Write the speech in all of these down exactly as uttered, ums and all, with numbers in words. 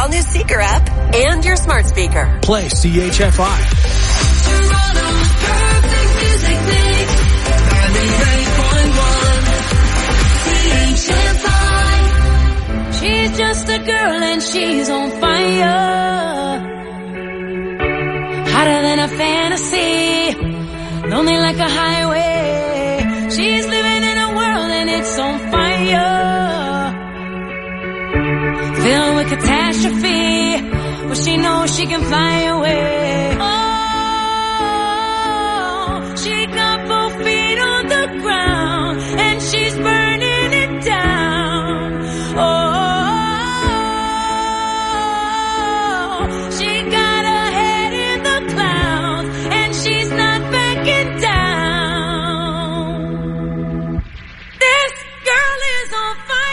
all-new Seeker app and your smart speaker. Play C H F I. Toronto's perfect music mix. ninety-eight point one C H F I. She's just a girl and she's on fire. Hotter than a fantasy. Lonely like a highway. She's living in a world and it's on fire. Filled with catastrophe. But she knows she can fly away. Oh, she got both feet on the ground and she's burning it down. Oh, she got her head in the clouds and she's not backing down. This girl is on fire.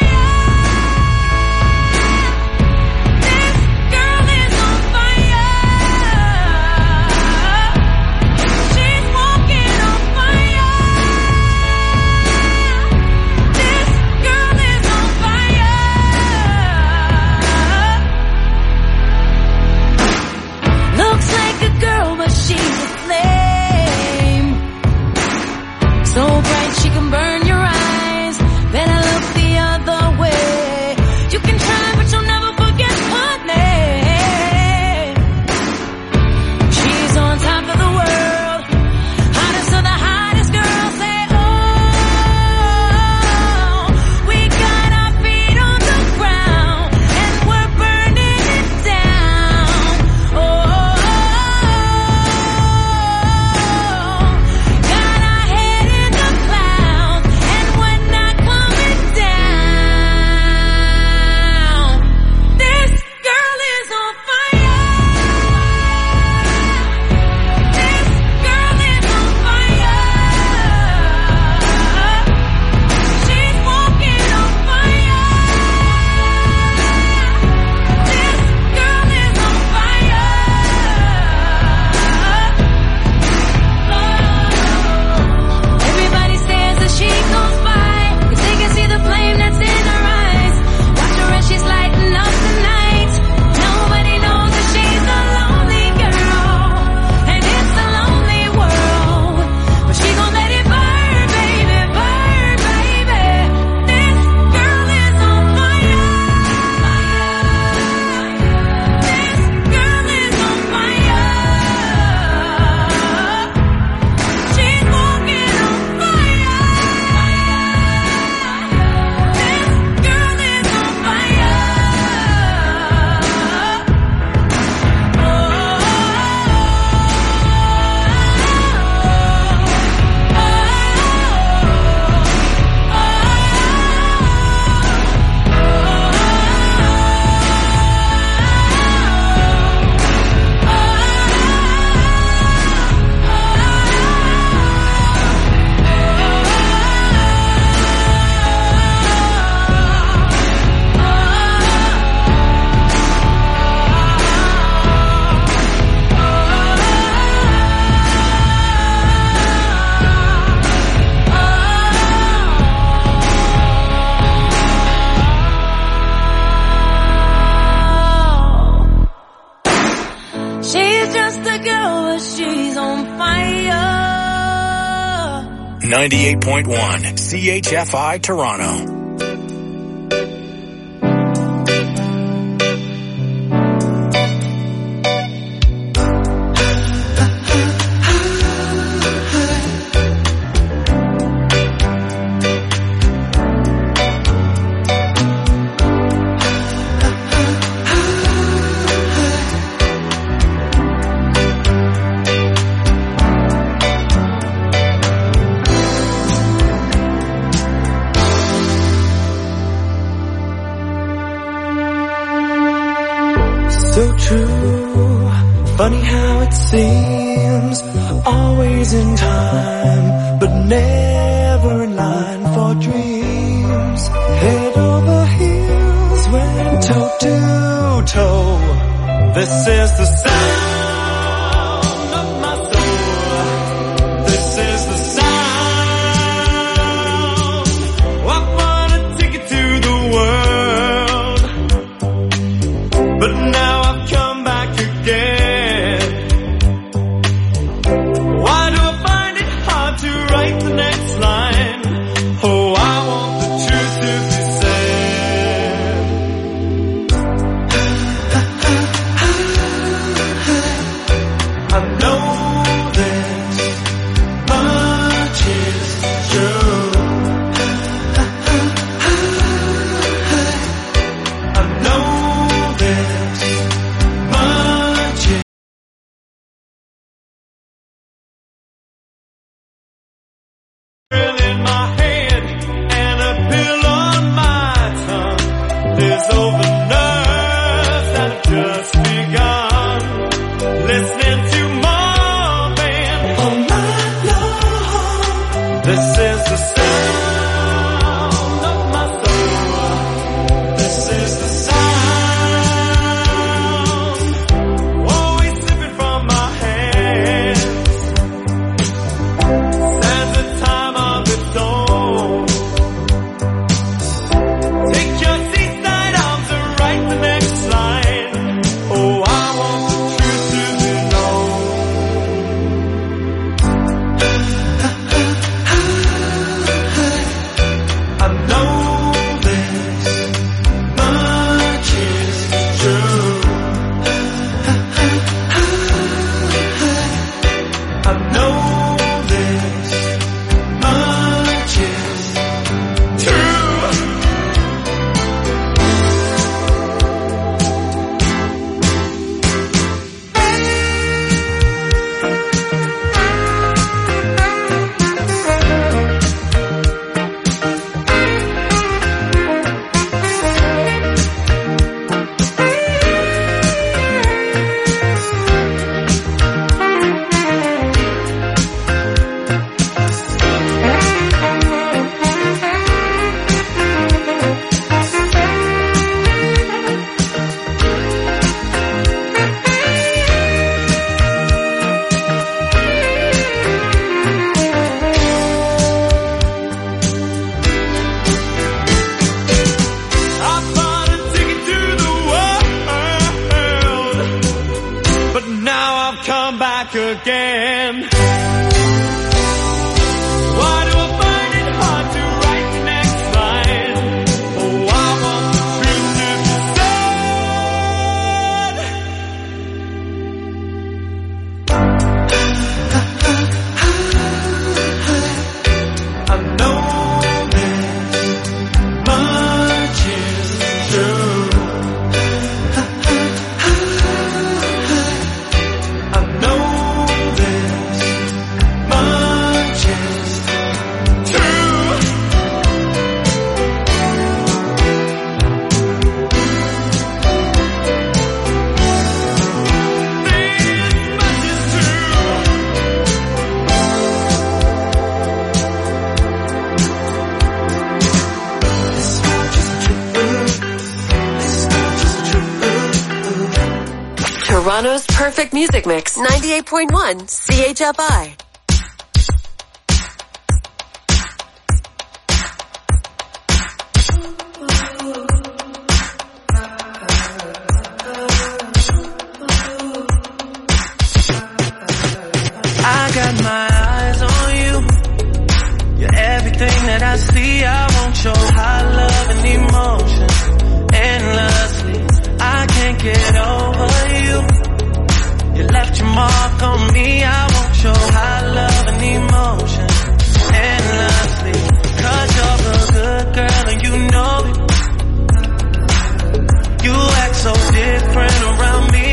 So bright she can burn your eyes. Better look the other way. You can try but you'll never forget her name. She's on top of the world. Hottest of the hottest girls. Say oh, we got our feet on the ground and we're burning it down. Oh, got our head in the clouds and we're not coming down. This girl is on fire. This girl is on fire. She's walking on fire. This girl is on fire. Everybody stares as she goes by, 'cause they can see the flame that's in her eyes. Watch her as she's lighting up the night. Nobody knows that she's a lonely girl, and it's a lonely world. But she gon' let it burn, baby, burn, baby. This girl is on fire. This girl is on fire. She's walking on fire. This girl is on fire. She's just a girl, but she's on fire. ninety-eight point one C H F I Toronto. So true, funny how it seems, always in time, but never in line for dreams. Head over heels, went toe to toe. This is the sound of my soul. This is the sound. I wanna take it to the world, but now I've come back again. Why do I find it hard to write the next line? Oh, I want the truth to be said. I know this much is true. I know this much is true. This much is true. This much is true. This much is true. Toronto's perfect music mix, ninety-eight point one C H F I. I got my eyes on you. You're everything that I see. I want your high love and emotion endlessly. I can't get over you. You left your mark on me. I want your high love and emotion endlessly. Cause you're a good girl and you know it. You act so different around me.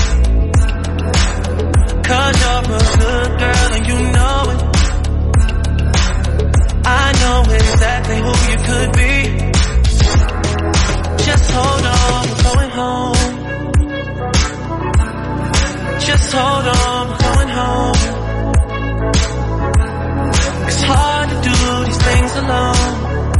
Cause you're a good girl and you know it. I know exactly who you could be. Just hold on, we're going home. Just hold on, we're going home. It's hard to do these things alone.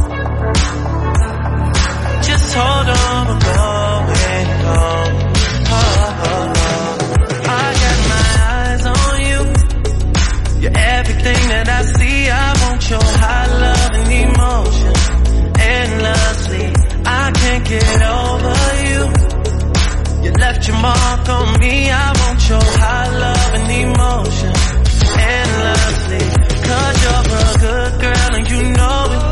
Just hold on, we're going home. Oh, oh, oh. I got my eyes on you. You're everything that I see. I want your high love and emotion endlessly. I can't get over you. You left your mark on me. I want your high love and emotion endlessly. Cause you're a good girl and you know it.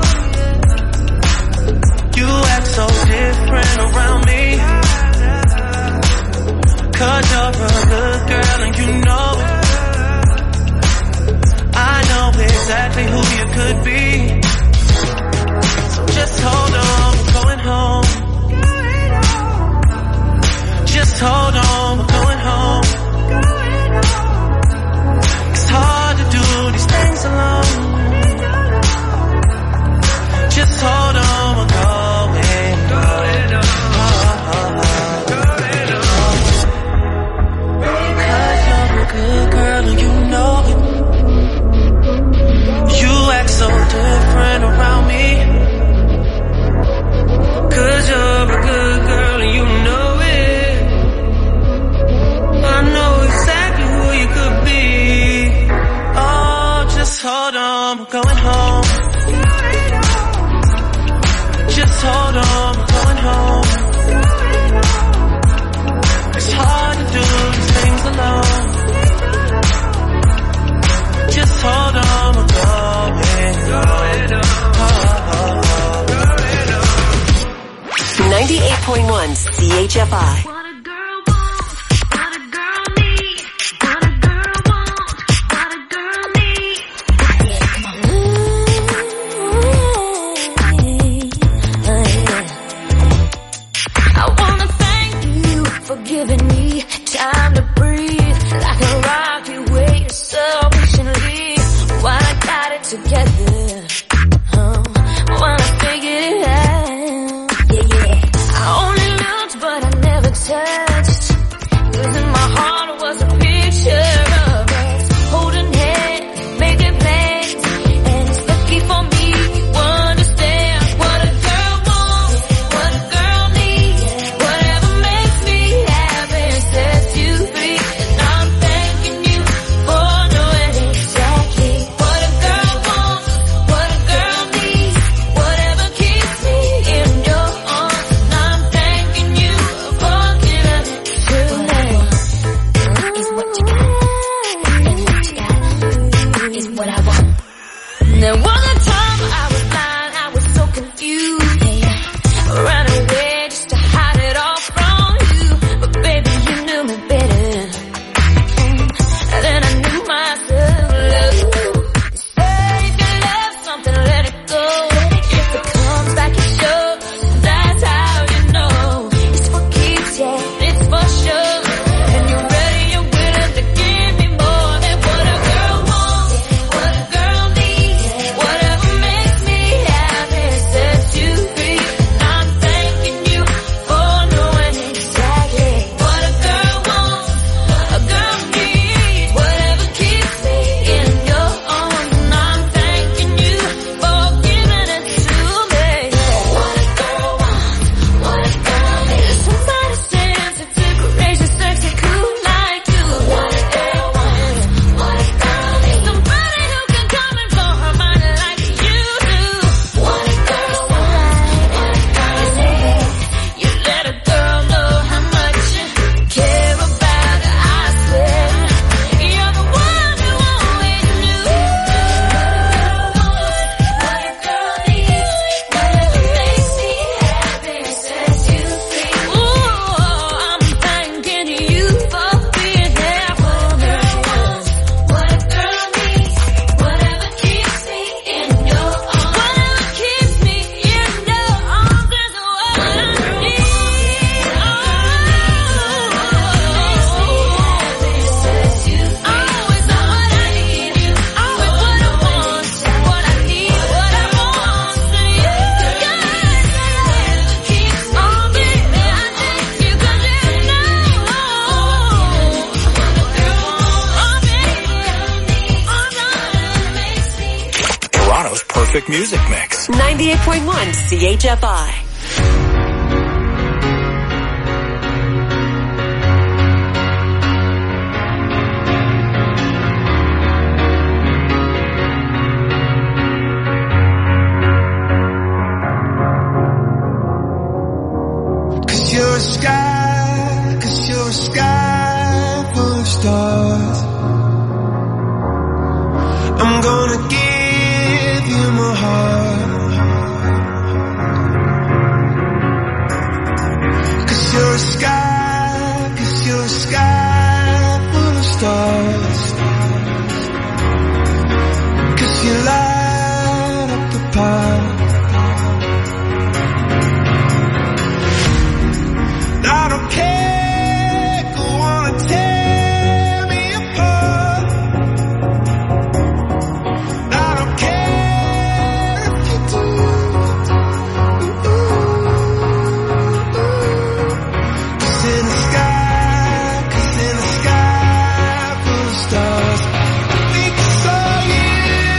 You act so different around me. Cause you're a good girl and you know it. I know exactly who you could be. So just hold on, we're going home. Just hold on, we're going home. It's hard to do these things alone. Just hold on, we're going home. Cause you're a good girl and you know it. You act so different around me. Cause you're a good girl and you know it. I know exactly who you could be. Oh, just hold on, we're going home. Just hold on, we're going home. It's hard to do these things alone. Just hold on, we're going home. ninety-eight point one C H F I. What a girl wants, what a girl needs, what a girl wants, what a girl needs. Yeah, come on. I wanna thank you for giving me time to breathe. Like a rocket wait so patiently while I got it together. Oh, while I figured it out. Yeah, yeah. I only looked, but I never touched. perfect music mix. ninety-eight point one C H F I. You're a sky, cause you're a sky full of stars. I'm gonna give you my heart. Cause you're a sky, cause you're a sky full of stars. Cause you light up the path. I don't care, go on and tear me apart. I don't care if you do. Cause in the sky, cause in the sky full of stars, I think I saw you.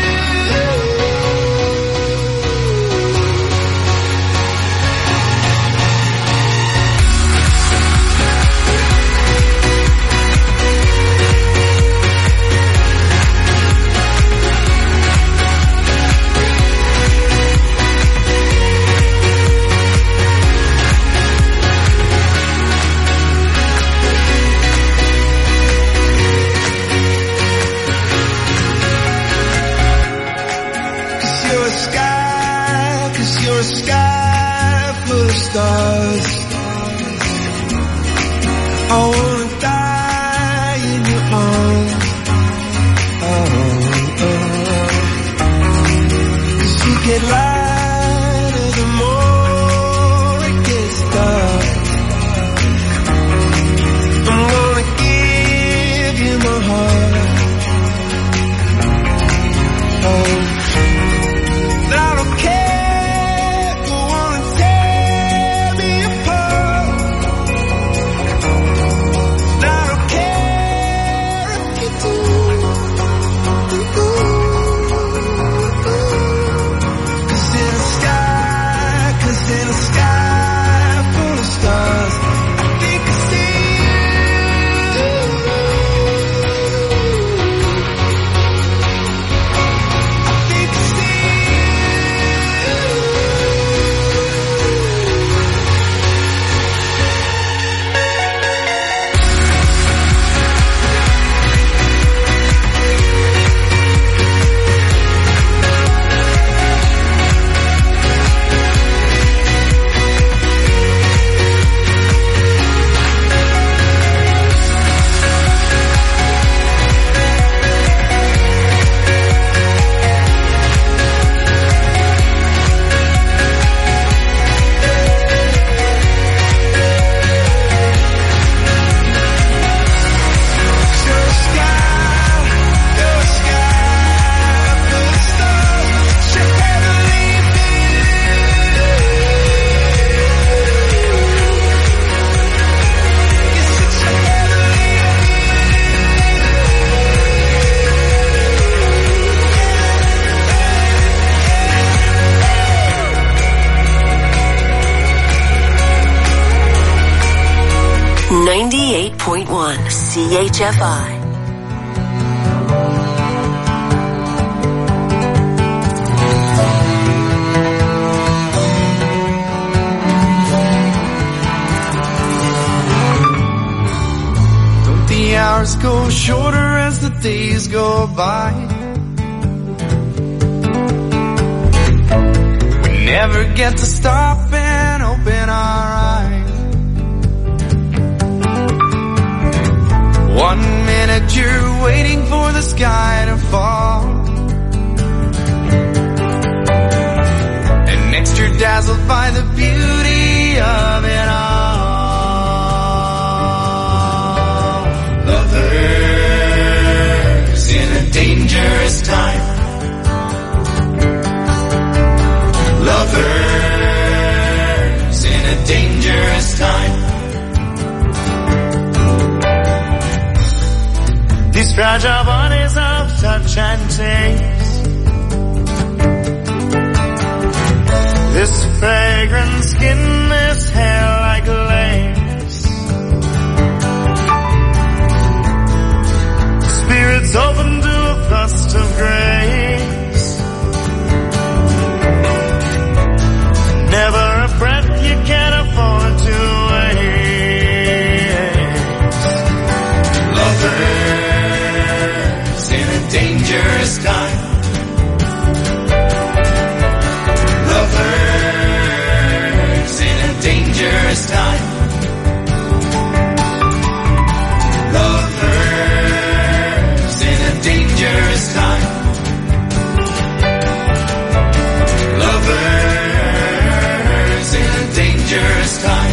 You're a sky, cause you're a sky full of stars. I wanna die in your arms. Oh, oh. Cause you get lighter the more it gets dark. I'm gonna give you my heart. Oh, I don't care, go on and tear me apart. I don't care if you do. Cause in the sky, cause in the sky full of stars, I think I see you. I think I see you. ninety-eight point one C H F I. Don't the hours go shorter as the days go by? We never get to stop and open our eyes. One minute you're waiting for the sky to fall, and next you're dazzled by the beauty of it all. Lovers in a dangerous time. Lovers in a dangerous time. These fragile bodies of touch and taste This fragrant skin, this hair like lace. Spirits open to a thrust of grace. Never a breath you can afford to waste. Lovers in a dangerous time. Lovers in a dangerous time. Lovers in a dangerous time. Lovers in a dangerous time.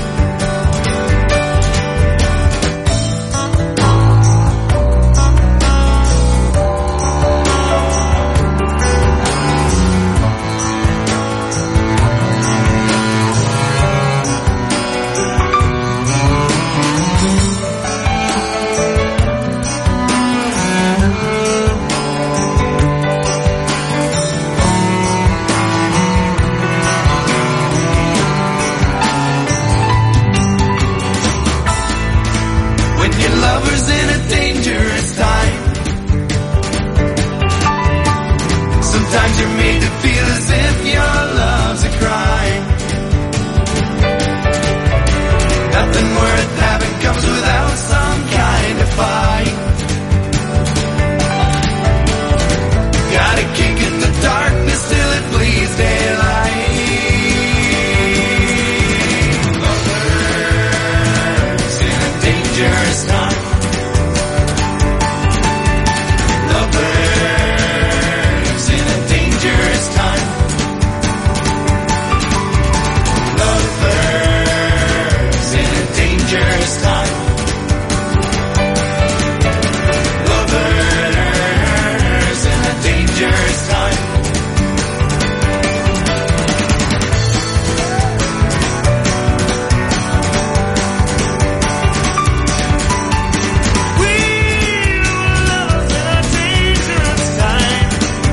Sometimes you're made to feel as if your love's a crime. Nothing worth having comes without some kind of fight. Gotta kick in the darkness till it bleeds daylight. Lovers in a dangerous time. Lovers in a dangerous time. Lovers in a dangerous time. Lovers in a dangerous time. We were lovers in a dangerous time.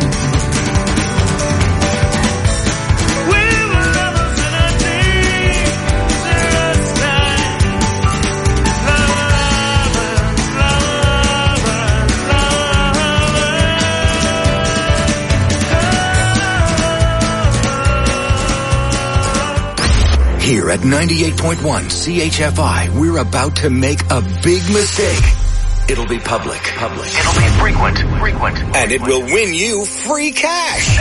We were lovers in a dangerous time. Lovers, lovers, Here at ninety-eight point one C H F I, we're about to make a big mistake. It'll be public. Public. It'll be frequent. Frequent. And it will win you free cash.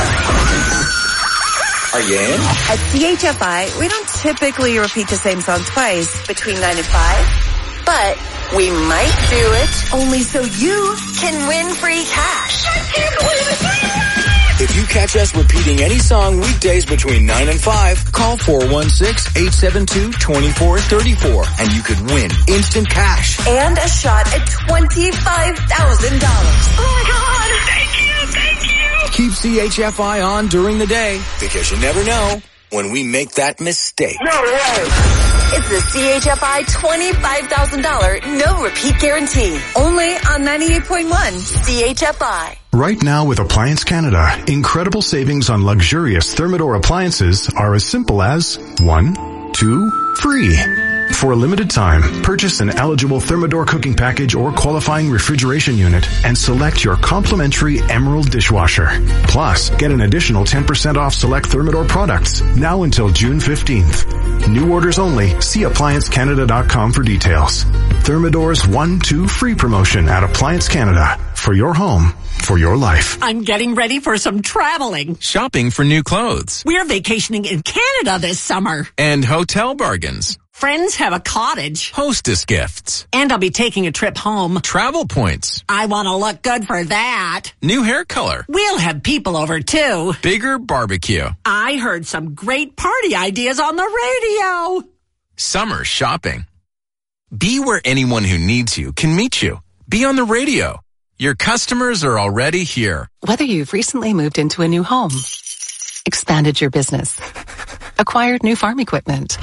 Are you in? At C H F I, we don't typically repeat the same song twice between nine and five, but we might do it only so you can win free cash. I can't believe it. If you catch us repeating any song weekdays between nine and five, call four one six, eight seven two, two four three four and you could win instant cash. And a shot at twenty-five thousand dollars. Oh my God! Thank you, thank you! Keep C H F I on during the day because you never know when we make that mistake. No way! It's the C H F I twenty-five thousand dollars no repeat guarantee. Only on ninety-eight point one C H F I. Right now with Appliance Canada, incredible savings on luxurious Thermador appliances are as simple as one, two, free. For a limited time, purchase an eligible Thermador cooking package or qualifying refrigeration unit and select your complimentary Emerald dishwasher. Plus, get an additional ten percent off select Thermador products now until June fifteenth. New orders only. See appliance canada dot com for details. Thermador's one two free promotion at Appliance Canada. For your home, for your life. I'm getting ready for some traveling. Shopping for new clothes. We're vacationing in Canada this summer. And hotel bargains. Friends have a cottage. Hostess gifts. And I'll be taking a trip home. Travel points. I want to look good for that. New hair color. We'll have people over too. Bigger barbecue. I heard some great party ideas on the radio. Summer shopping. Be where anyone who needs you can meet you. Be on the radio. Your customers are already here. Whether you've recently moved into a new home, expanded your business, acquired new farm equipment,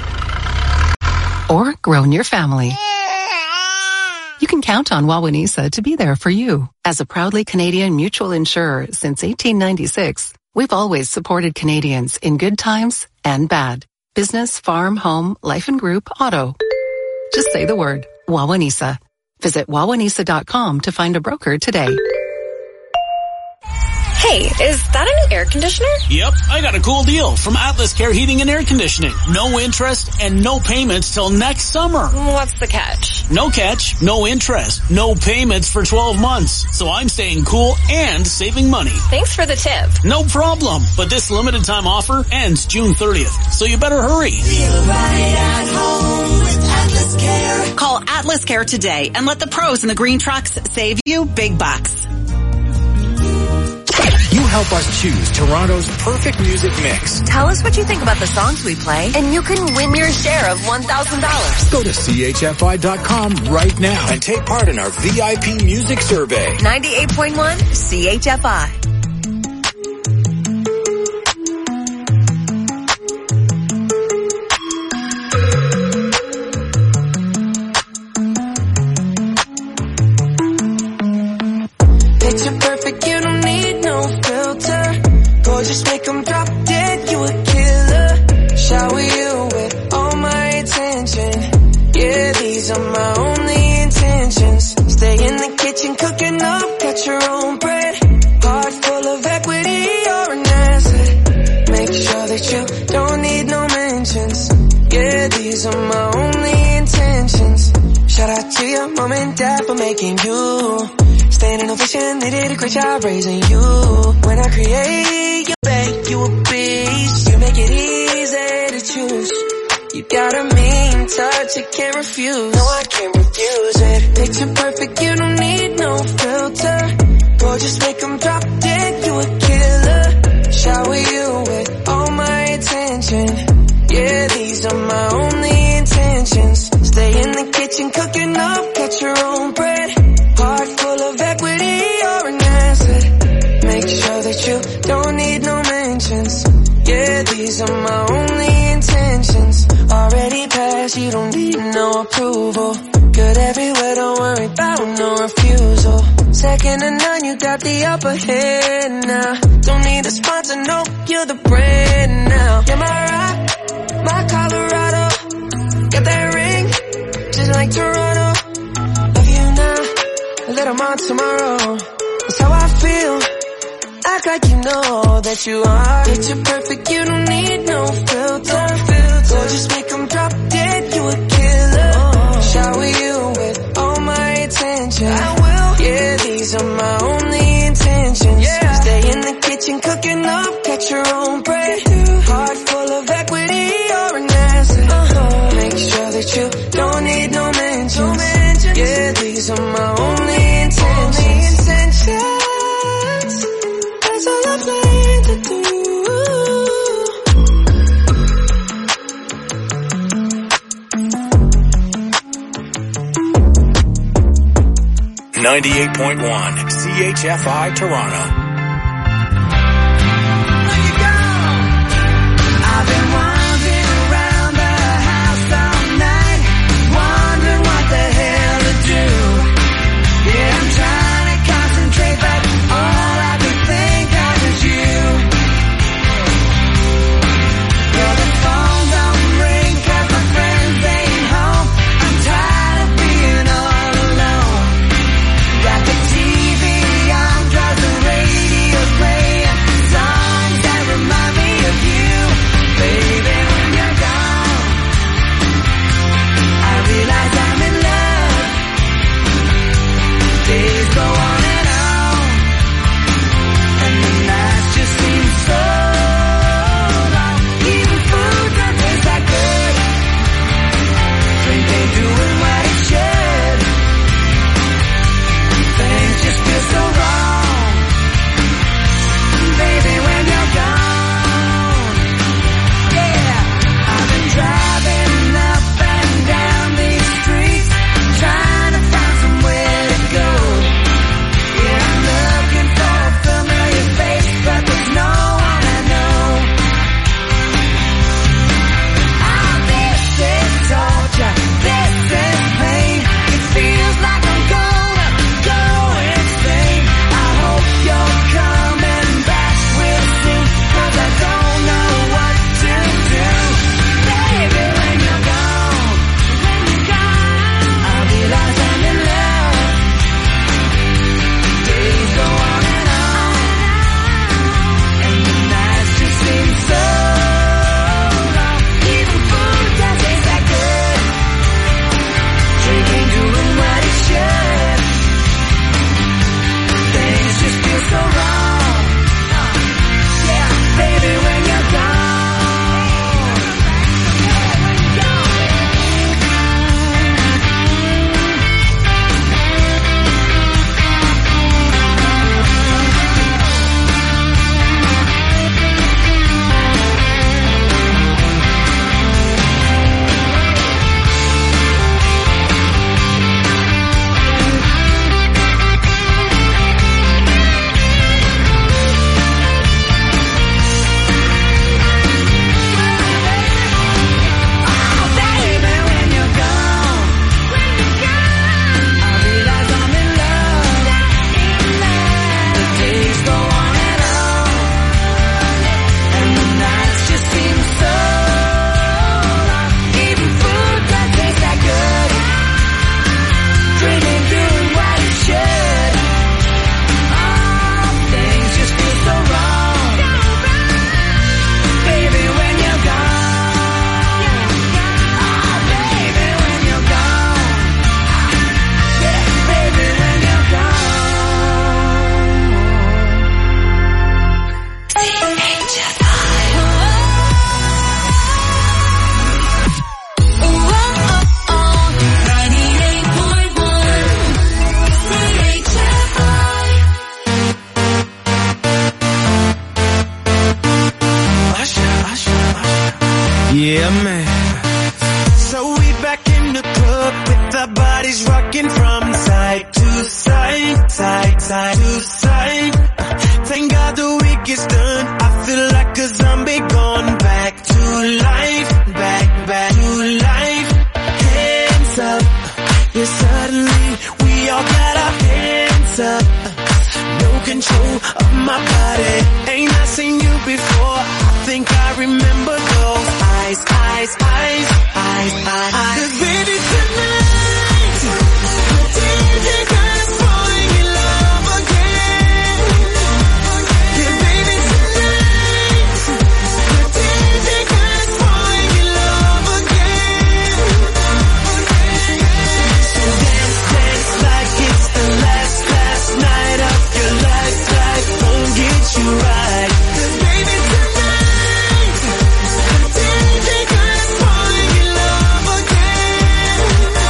or grown your family, you can count on Wawanesa to be there for you. As a proudly Canadian mutual insurer since eighteen ninety-six, We've always supported Canadians in good times and bad. Business, farm, home, life and group, auto. Just say the word, Wawanesa. Visit wawanesa dot com to find a broker today. Hey, is that a new air conditioner? Yep, I got a cool deal from Atlas Care Heating and Air Conditioning. No interest and no payments till next summer. What's the catch? No catch, no interest, no payments for twelve months. So I'm staying cool and saving money. Thanks for the tip. No problem, but this limited time offer ends June thirtieth, so you better hurry. Feel right at home with Atlas Care. Call Atlas Care today and let the pros in the green trucks save you big bucks. You help us choose Toronto's perfect music mix. Tell us what you think about the songs we play, and you can win your share of one thousand dollars. Go to C H F I dot com right now and take part in our V I P music survey. ninety-eight point one C H F I. Picture perfect, you don't need no filter. Gorgeous, make them drop dead, you a killer. Shower you with all my attention. Yeah, these are my only intentions. Stay in the kitchen cooking up, cut your own bread. Heart full of equity, you're an asset. Make sure that you don't need no mentions. Yeah, these are my only intentions. Shout out to your mom and dad for making you. Standing ovation, they did a great job raising you. When I create you, babe, you a beast. You make it easy to choose. You got a mean touch, you can't refuse. No, I can't refuse it. Picture perfect, you don't need no filter. Gorgeous, make them drop dead, you a killer. Shower you with all my attention. Yeah, these are my only intentions. Stay in the kitchen cooking up, cut your own bread. Heart full of equity, you're an asset. Make sure that you don't need no mentions. Yeah, these are my only intentions. Already passed, you don't need no approval. Good everywhere, don't worry about no refusal. Second to none, you got the upper hand now. Don't need a sponsor, no, you're the brand now. You're my rock, my Colorado. Got that ring, just like Toronto. Love you now, that I'm on tomorrow. That's how I feel. Act like you know that you are. Picture perfect, you don't need no filter. Gorgeous, make them drop dead, you a killer. Oh. Shower you with all my attention. I will. Yeah, these are my only intentions. Yeah. Stay in the kitchen cooking up, catch your own bread. Heart full of equity, you're an asset. Uh-huh. Make sure that you don't need no mentions. No mentions. Yeah, these are my only intentions. Only intentions. That's all I plan to do. ninety-eight point one C H F I Toronto. I've been wandering around the house all night, wondering what the hell to do. Yeah, I'm trying to concentrate, but all I could think of is you. Yeah, the phone don't ring 'cause my friends ain't home. I'm tired of being all alone. Got the T V on, drives the radio side, side to side. Thank God the week is done. I feel like a zombie gone back to life, back, back to life. Hands up, yeah, suddenly we all got our hands up. No control of my body. Ain't I seen you before? I think I remember those eyes, eyes, eyes, eyes, eyes, eyes. 'Cause baby tonight, the D J got us falling in love again. Yeah, baby tonight, the D J got us falling in love again. So dance, dance like it's the last, last night of your life. Life won't get you right. 'Cause baby tonight, the D J got us falling in love again.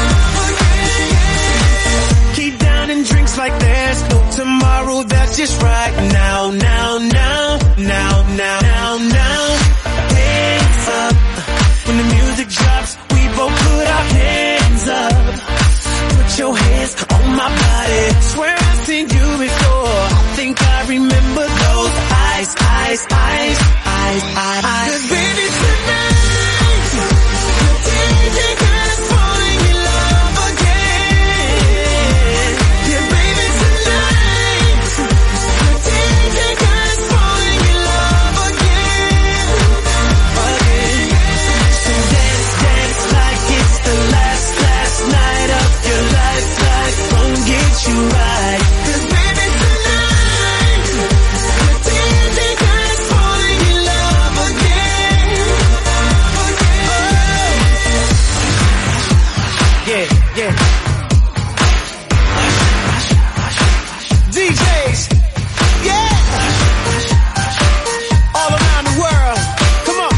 Keep down and drinks like there's no tomorrow. That's just right now, now, now, now, now, now, now. Hands up when the music drops. We both put our hands up. Put your hands on my body. Swear I've seen you before. I think I remember those eyes, eyes, eyes, eyes, eyes, eyes. 'Cause baby tonight, the D J got us falling in love again. Yeah, baby tonight, the D J got us falling in love again, again. So dance, dance like it's the last, last night of your life. Life won't get you right. 'Cause baby tonight, the D J got us falling in love again, again. Yeah, yeah. D Js, yeah. All around the world, come on.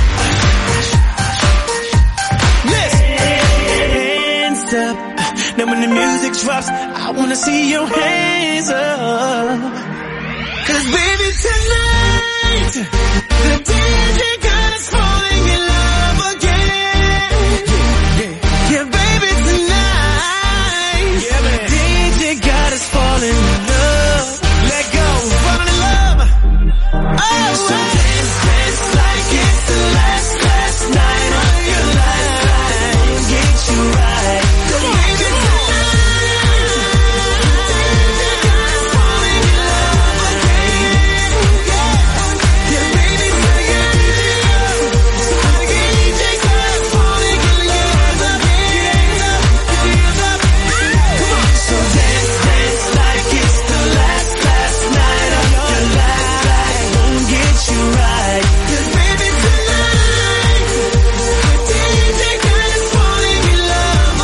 Listen. Hands up. Now when the music drops, I wanna see your hands up. 'Cause baby tonight, the D J got us falling in love again. Yeah, baby tonight, the D J got us falling in love. Let go, falling in love. Oh, so dance, dance like it's the last, last night of your life. Life won't get you right. Come on, baby tonight, the D J got us falling in love again. Yeah, baby tonight, the D J got us falling in love again. Come on, so dance, dance like it's the last, last night of your life. Life won't get you right. 'Cause baby tonight, the D J got us falling in love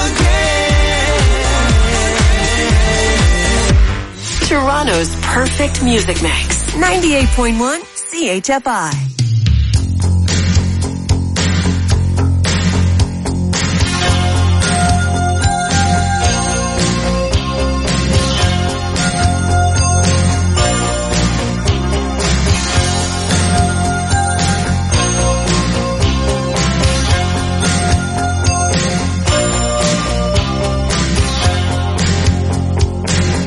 again. Toronto's perfect music mix. ninety-eight point one C H F I.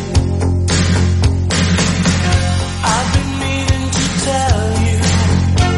I've been meaning to tell you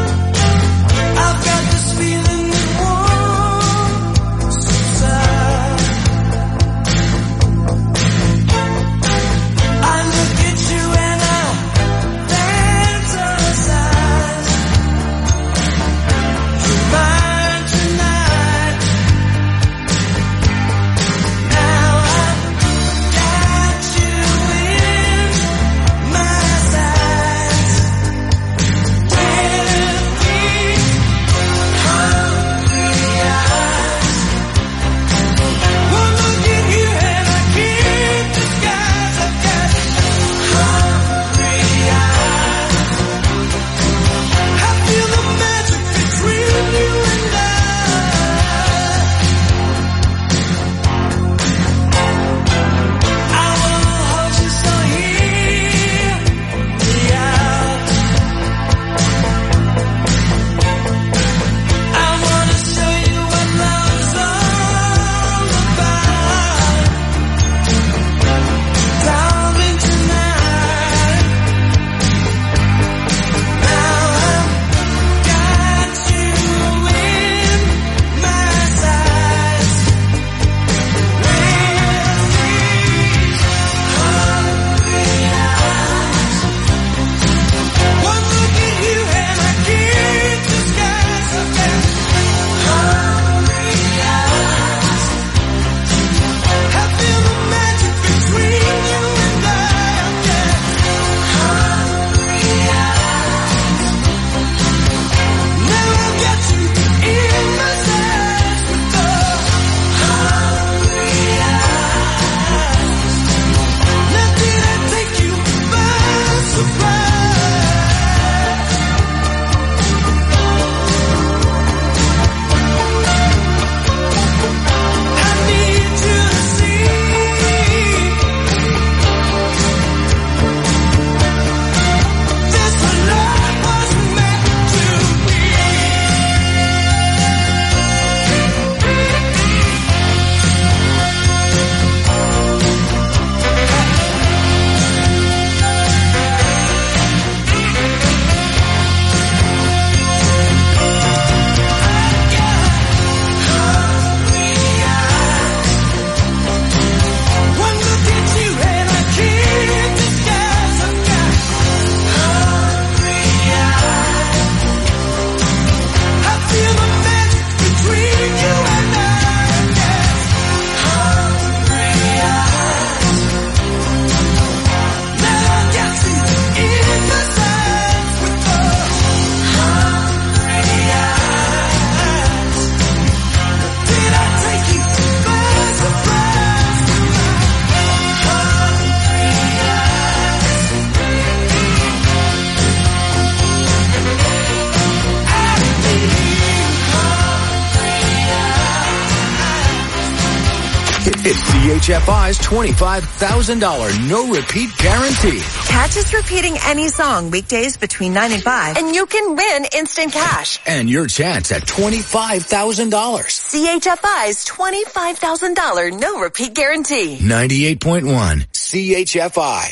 H F I's twenty-five thousand dollars no-repeat guarantee. Catch us repeating any song weekdays between nine and five, and you can win instant cash. And your chance at twenty-five thousand dollars. C H F I's twenty-five thousand dollars no-repeat guarantee. ninety-eight point one C H F I.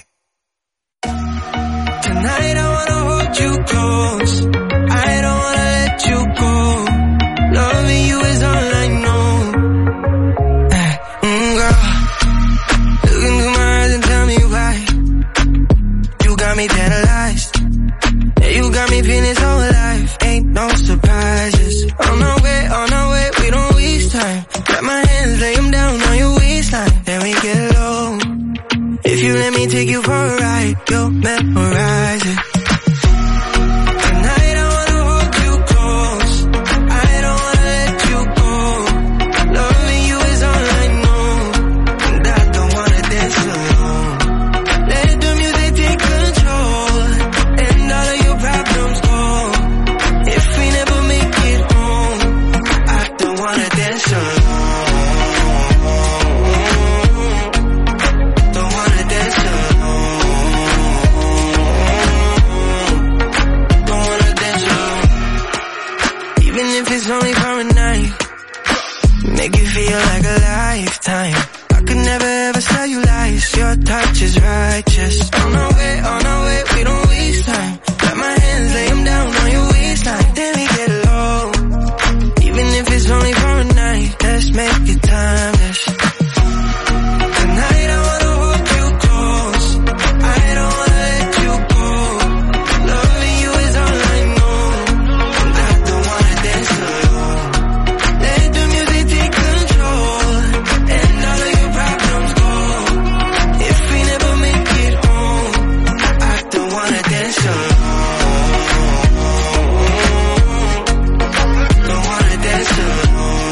Tonight I wanna hold you close. I don't wanna let you go. Loving you is all I know. Mm, girl, look into my eyes and tell me why. You got me paralyzed. Yeah, you got me feeling so alive. Ain't no surprises. On our way, on our way, we don't waste time. Grab my hands, lay them down on your waistline. Then we get low. If you let me take you for a ride, you'll memorize it. Tonight I wanna hold you close. I don't wanna let you go. Loving you is all I know. And I don't wanna dance alone. Let the music take control. And all of your problems go. If we never make it home, I don't wanna dance alone. It's only for a night. Make you feel like a lifetime. I could never ever tell you lies. Your touch is righteous. On our way, on our way, we don't waste time. Grab my hands, lay them down on your waistline. Then we get low. Even if it's only for a night, let's make it timeless. Tonight I wanna hold you close. I don't wanna let you go. Loving you is all I know. And I don't wanna dance alone. Let the music take control. And all of your problems go. If we never make it home, I don't wanna dance alone. Don't wanna dance alone.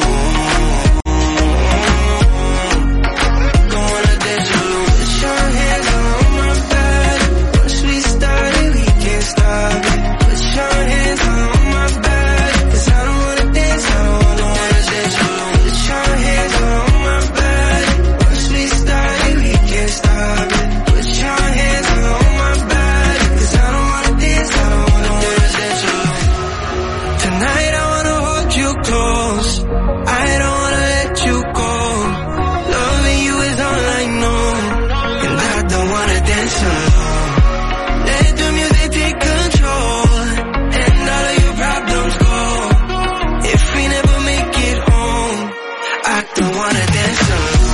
Don't wanna dance alone. Put your hands on my body. Once we started, we can't stop it. Put your hands on my body. 'Cause I don't wanna dance alone. Don't wanna dance alone. Put your hands on my body. Once we started, we can't stop it. Put your hands on my body. 'Cause I don't wanna dance alone. Don't wanna dance alone. Tonight I wanna hold you close. I don't wanna let you go. Loving you is all I know. And I don't wanna dance alone. Let the music take control. And all of your problems go. If we never make it home, I don't wanna dance alone.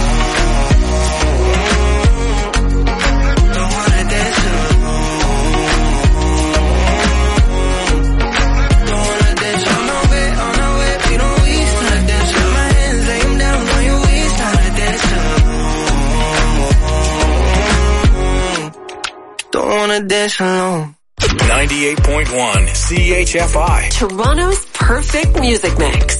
Don't wanna dance alone. Don't wanna dance on our way, on our way. We don't waste time. Dance with my hands, lay them down on your waistline. Dance alone. Don't wanna dance alone. ninety-eight point one C H F I. Toronto's perfect music mix.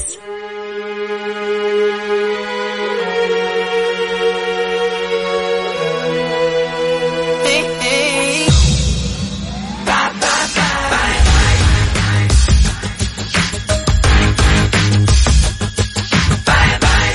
Hey, hey. Bye, bye, bye. Bye, bye.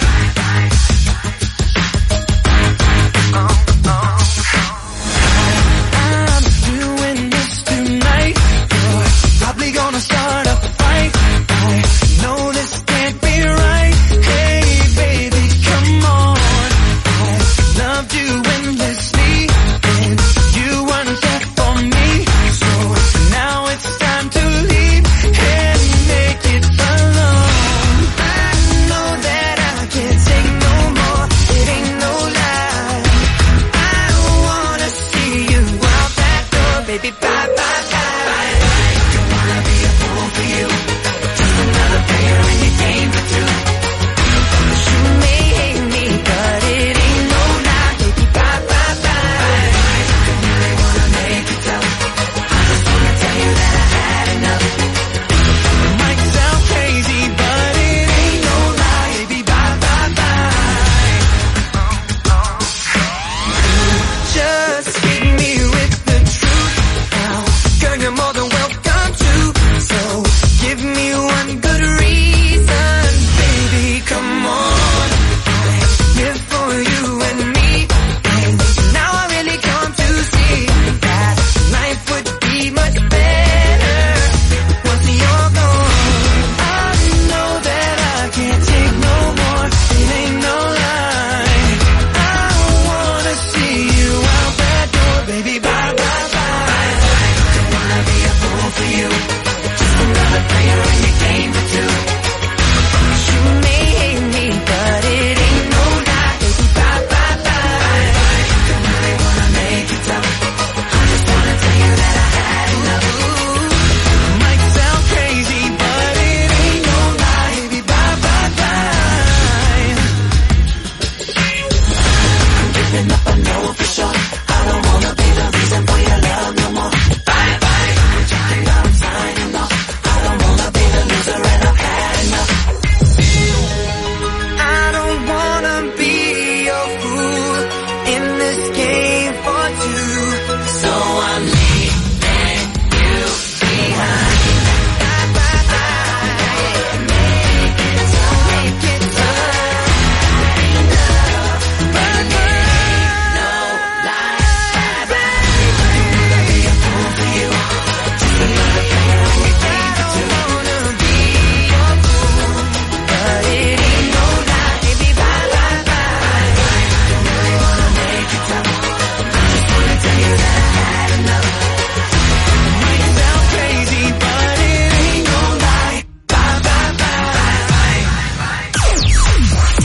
I'm doing this tonight. You're probably gonna start a fight. I know this can't be right. Hey, baby, come on. I loved you endlessly, and you weren't there for me. So now it's time to leave and make it alone. I know that I can't take no more. It ain't no lie. I don't wanna see you out that door, baby. Bye, bye, bye. Don't wanna be a fool for you. Just another player in your game for two. You may hate me, but it ain't no lie, baby. Bye, bye, bye. Don't really wanna make it tough. I just wanna tell you that I had enough. It might sound crazy, but it ain't no lie, baby. Bye, bye, bye. Just hit me with the truth. I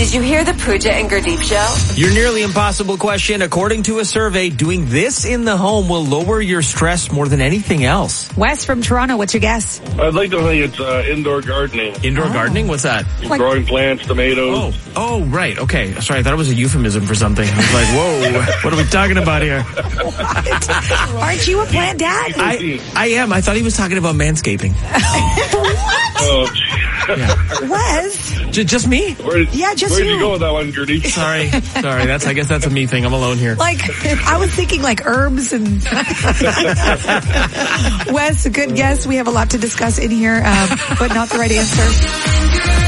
Did you hear the Pooja and Gurdeep show? Your nearly impossible question. According to a survey, doing this in the home will lower your stress more than anything else. Wes from Toronto, what's your guess? I'd like to think it's uh, indoor gardening. Indoor Oh. gardening? What's that? Like- Growing plants, tomatoes. Oh, oh, right. Okay. Sorry, I thought it was a euphemism for something. I was like, whoa, what are we talking about here? What? Aren't you a plant dad? I, I am. I thought he was talking about manscaping. Oh, Yeah. Wes? J- just me? Where did, Yeah, just where'd you. you go with that one, Gertie? Sorry. Sorry. That's, I guess that's a me thing. I'm alone here. Like, I was thinking like herbs and... Wes, a good guess. We have a lot to discuss in here, um, but not the right answer.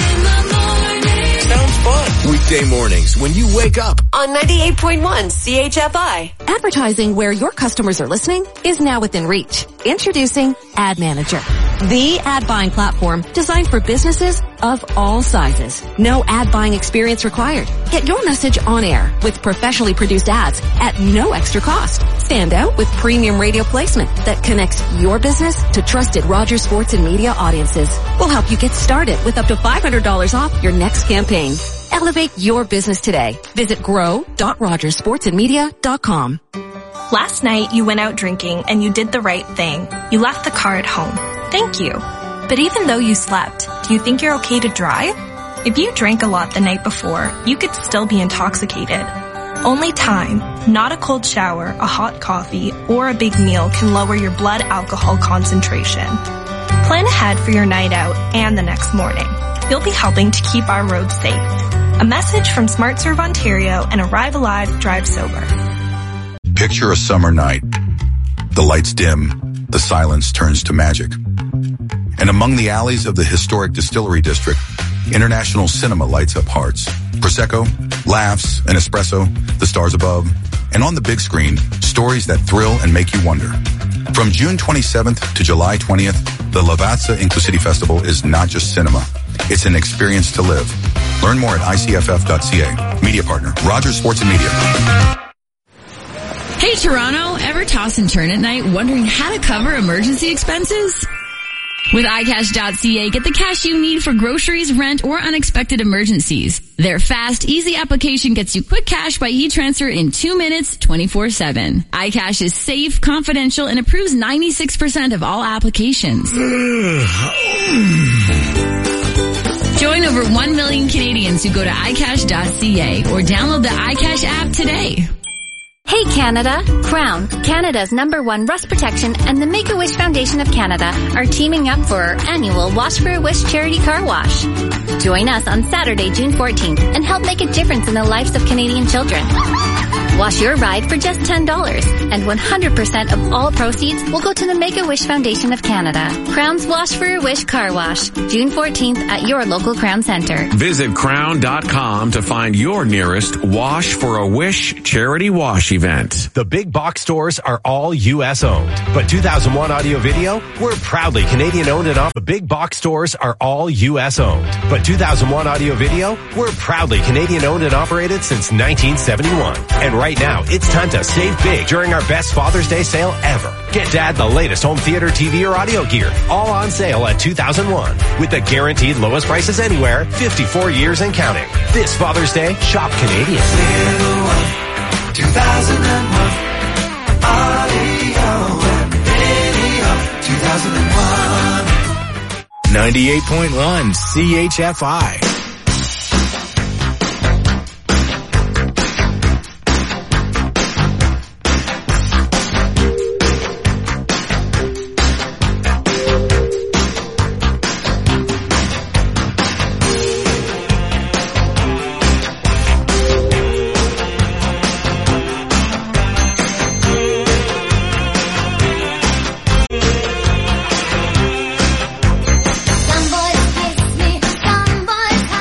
Sounds fun. Weekday mornings when you wake up. On ninety-eight point one C H F I. Advertising where your customers are listening is now within reach. Introducing Ad Manager, the ad buying platform designed for businesses of all sizes. No ad buying experience required. Get your message on air with professionally produced ads at no extra cost. Stand out with premium radio placement that connects your business to trusted Rogers Sports and Media audiences. We'll help you get started with up to five hundred dollars off your next campaign. Elevate your business today. Visit grow dot rogers sports and media dot com. Last night, you went out drinking and you did the right thing. You left the car at home. Thank you. But even though you slept, do you think you're okay to drive? If you drank a lot the night before, you could still be intoxicated. Only time, not a cold shower, a hot coffee, or a big meal can lower your blood alcohol concentration. Plan ahead for your night out and the next morning. You'll be helping to keep our roads safe. A message from SmartServe Ontario and Arrive Alive, Drive Sober. Picture a summer night. The lights dim, the silence turns to magic. And among the alleys of the historic Distillery District, international cinema lights up hearts. Prosecco, laughs, an espresso, the stars above, and on the big screen, stories that thrill and make you wonder. From June twenty-seventh to July twentieth, the Lavazza Inclusivity Festival is not just cinema. It's an experience to live. Learn more at I C F F dot C A. Media partner, Rogers Sports and Media. Hey Toronto, ever toss and turn at night wondering how to cover emergency expenses? With i cash dot c a, get the cash you need for groceries, rent, or unexpected emergencies. Their fast, easy application gets you quick cash by e-transfer in two minutes, twenty-four seven. iCash is safe, confidential, and approves ninety-six percent of all applications. Join over one million Canadians who go to i cash dot c a or download the iCash app today. Hey Canada! Crown, Canada's number one rust protection, and the Make-A-Wish Foundation of Canada are teaming up for our annual Wash for a Wish charity car wash. Join us on Saturday, June fourteenth and help make a difference in the lives of Canadian children. Wash your ride for just ten dollars, and one hundred percent of all proceeds will go to the Make-A-Wish Foundation of Canada. Crown's Wash for a Wish car wash, June fourteenth at your local Crown Centre. Visit crown dot com to find your nearest Wash for a Wish charity wash event. The big box stores are all U S owned, but two thousand one Audio Video, we're proudly Canadian owned and operated. The big box stores are all U S owned, but two thousand one Audio Video, we're proudly Canadian owned and operated since nineteen seventy-one. And right now, it's time to save big during our best Father's Day sale ever. Get Dad the latest home theater, T V, or audio gear, all on sale at two thousand one, with the guaranteed lowest prices anywhere, fifty-four years and counting. This Father's Day, shop Canadian. two thousand one Audio and Radio. two thousand one ninety-eight point one C H F I. Some boys kiss me, some boys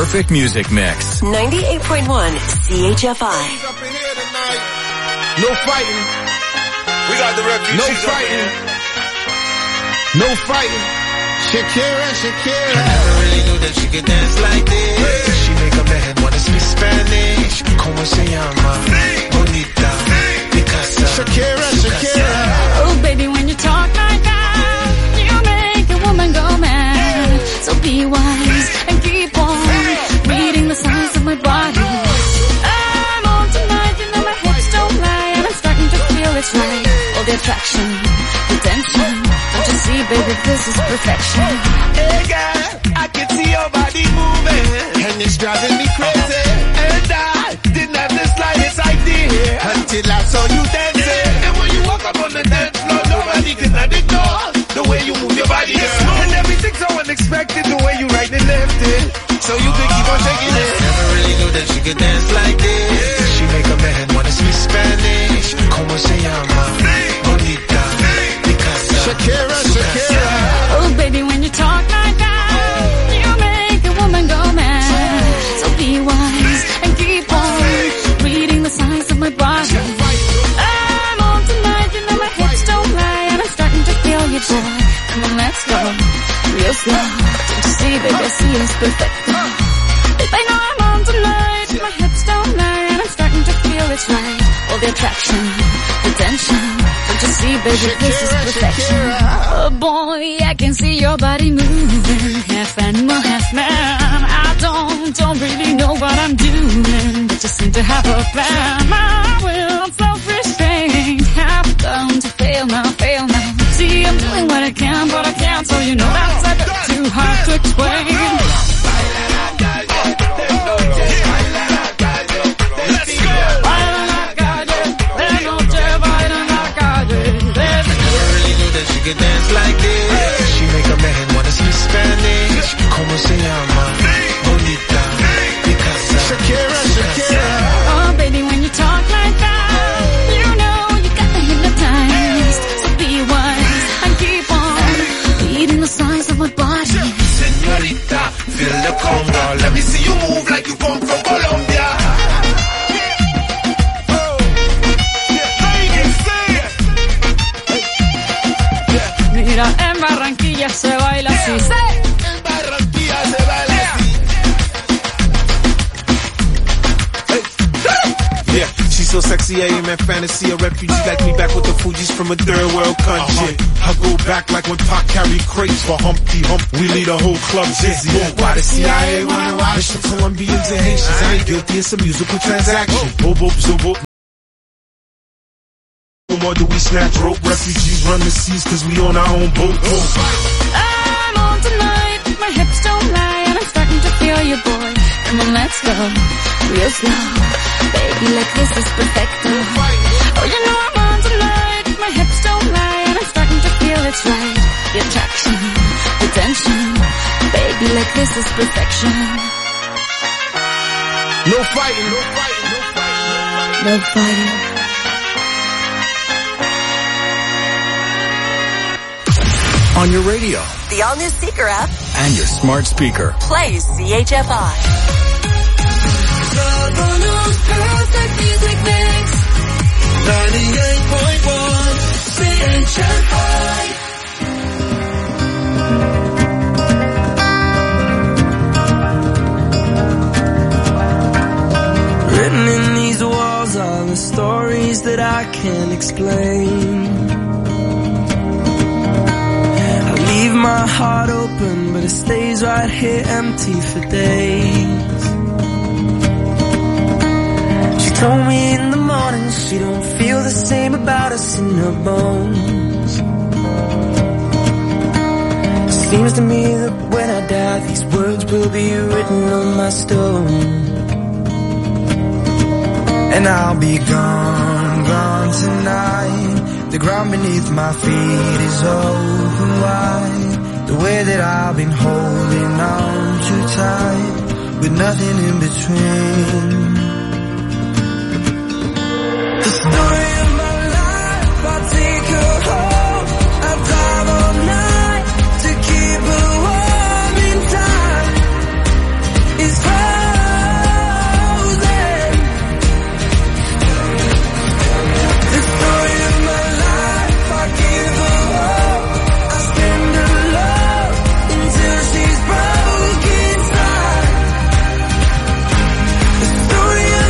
perfect music mix. ninety-eight point one C H F I. No fighting. We got the refugees. No fighting. No fighting. Shakira, Shakira. I never really knew that she could dance like this. She make a man wanna speak Spanish. Como se llama? Bonita. Picasa. Shakira, Shakira. Oh, baby, when you talk like that, you make a woman go mad. So be wise and keep on reading the signs of my body. I'm on tonight, you know my hips don't lie, and I'm starting to feel it's right. All the attraction, the tension. Don't you see, baby, this is perfection. Hey, girl, I can see your body moving, and it's driving me crazy. And I didn't have the slightest idea until I saw you dancing. And when you walk up on the dance floor, nobody can ignore the way you move your body, girl. And everything's so unexpected, the way you right and left it, so you can keep on taking it. Never really knew that she could dance like this. She make a man wanna speak Spanish. Como se llama? Bonita. Picasa. Shakira, Shakira. Oh, baby, when you talk like that, you make a woman go mad. So be wise and keep on reading the signs of my body. I'm on tonight, you know my hips don't lie, and I'm starting to feel you, boy. Come on, let's go real slow. Don't you see, baby, I see it's perfect. Babe, I know I'm on tonight, my hips don't lie, and I'm starting to feel it's right. All the attraction, the tension. Don't you see, baby, this is perfection. Oh boy, I can see your body moving, half animal, half man. I don't, don't really know what I'm doing, but just seem to have a plan. My will, self-restraint, have come to fail now, fail now. See, I'm doing what I can, but I can't, so you know that's a bit too hard to explain. She can dance like this. She make a man wanna speak Spanish. Como se llama? Bonita. Picasa. Shakira, Shakira. Oh, baby, when you talk like that, you know you got me hypnotized. So be wise and keep on reading the signs of my body. Señorita, feel the conga. Let me see you move like you come from Colombia. Mira, en Barranquilla se baila así. En Barranquilla se baila así. Yeah, she's so sexy, I am in fantasy. A refugee like me back with the Fugees from a third world country. I go back like when Pac carried crates for Humpty Hump. We lead a whole club dizzy. Why the C I A wanna watch? It's the Colombians and Haitians. I ain't guilty, it's a musical transaction. Boop, boop, zoop, boop. No more do we snatch rope. Refugees run the seas cause we on our own boat. I'm on tonight, my hips don't lie, and I'm starting to feel you, boy. Come on, let's go real slow. Baby, like this is perfecto. Oh, you know I'm on tonight, my hips don't lie, and I'm starting to feel it's right. The attraction, the tension. Baby, like this is perfection. No fighting, no fighting, no fighting. No fighting. On your radio. The all-new Seeker app. And your smart speaker. Play C H F I. Perfect music mix. ninety-eight point one C H F I. Written in these walls are the stories that I can't explain. Leave my heart open, but it stays right here empty for days. She told me in the morning she don't feel the same about us in her bones. Seems to me that when I die, these words will be written on my stone. And I'll be gone, gone tonight. The ground beneath my feet is open wide. The way that I've been holding on too tight, with nothing in between.